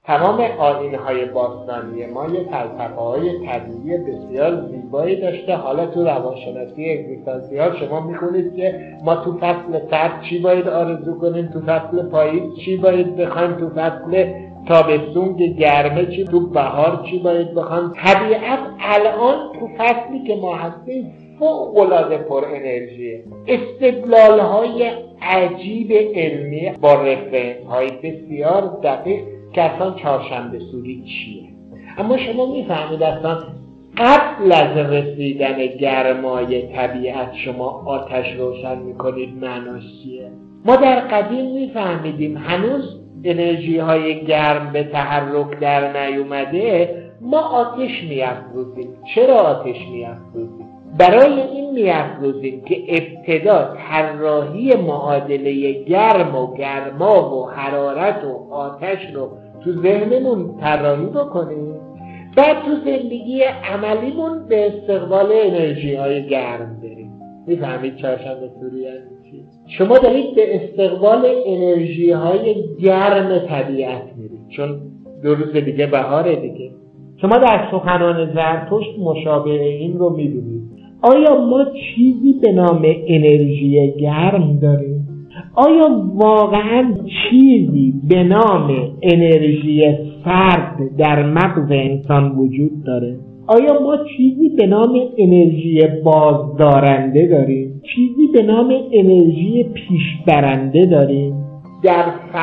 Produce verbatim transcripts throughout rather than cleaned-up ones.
تمام آیین‌های باستانی ما یه فلسفه‌های طبیعی بسیار زیبایی داشته. حالا تو روانشناسی اگزیستانسیال شما می‌خونید که ما تو فصل سرد چی باید آرزو کنیم، تو فصل پاییز چی باید بخوایم، تو فصل تابستون که گرمه چی، تو بهار چی باید بخوایم. طبیعت الان تو فصلی که ما هستیم فوق‌العاده پر انرژیه. استدلال‌های عجیب علمی با رفرنس‌های بسیار دقیق که اصلا چهارشنبه سوری چیه. اما شما میفهمید اصلا قبل از رسیدن گرمای طبیعت شما آتش روشن میکنید معناش چیه؟ ما در قدیم میفهمیدیم هنوز انرژی های گرم به تحرک در نیومده، ما آتش میافروزیم. چرا آتش میافروزیم؟ برای این میافروزیم که ابتدا طراحی معادله گرم و گرما و حرارت و آتش رو تو ذهنمون طراحی بکنیم، بعد تو زندگی عملیمون به استقبال انرژی های گرم بریم. میفهمید چهارشنبه سوری یعنی چی؟ شما دارید به استقبال انرژی های گرم طبیعت میرید، چون دو روز دیگه بهاره دیگه. شما در سخنان زرتشت مشابه این رو میبینید. آیا ما چیزی به نام انرژی گرم داریم؟ آیا واقعا چیزی به نام انرژی سرد در مغز انسان وجود داره؟ آیا ما چیزی به نام انرژی بازدارنده داریم؟ چیزی به نام انرژی پیشبرنده داریم؟ در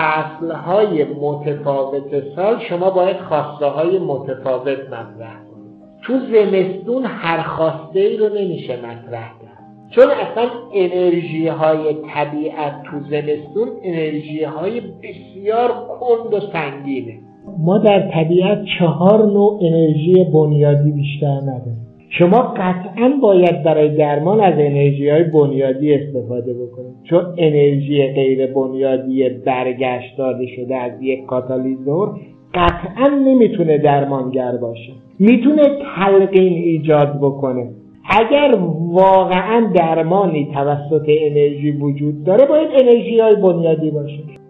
فصلهای متفاوت سال شما باید خواسته های متفاوت مطرح کنید. تو زمستون هر خواسته ای رو نمیشه مطرح کرد، چون اصلا انرژی های طبیعت تو زمستون انرژی های بسیار کند و سنگینه. ما در طبیعت چهار نوع انرژی بنیادی بیشتر نداریم. شما قطعاً باید برای درمان از انرژی های بنیادی استفاده بکنید، چون انرژی غیر بنیادی برگشت داده شده از یک کاتالیزور قطعاً نمیتونه درمانگر باشه. میتونه تلقین ایجاد بکنه. اگر واقعاً درمانی توسط انرژی وجود داره باید انرژی های بنیادی باشه.